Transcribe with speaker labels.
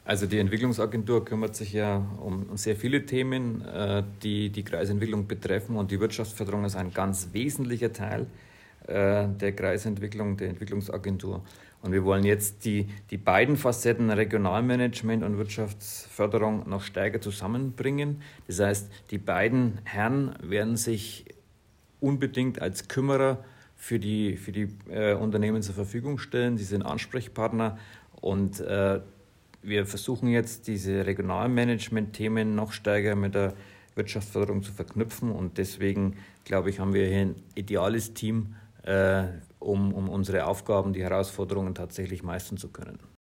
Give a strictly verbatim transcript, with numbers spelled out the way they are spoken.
Speaker 1: Also die Entwicklungsagentur kümmert sich ja um, um sehr viele Themen, äh, die die Kreisentwicklung betreffen, und die Wirtschaftsförderung ist ein ganz wesentlicher Teil äh, der Kreisentwicklung, der Entwicklungsagentur. Und wir wollen jetzt die, die beiden Facetten Regionalmanagement und Wirtschaftsförderung noch stärker zusammenbringen. Das heißt, die beiden Herren werden sich unbedingt als Kümmerer für die, für die äh, Unternehmen zur Verfügung stellen. Sie sind Ansprechpartner, und äh, wir versuchen jetzt, diese Regionalmanagement-Themen noch stärker mit der Wirtschaftsförderung zu verknüpfen, und deswegen, glaube ich, haben wir hier ein ideales Team, äh, um, um unsere Aufgaben, die Herausforderungen tatsächlich meistern zu können.